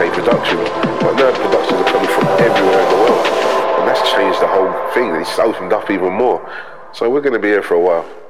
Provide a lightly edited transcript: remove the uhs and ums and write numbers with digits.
UK production, but now the productions are coming from everywhere in the world, and that's changed the whole thing. It's opened up even more. So we're going to be here for a while.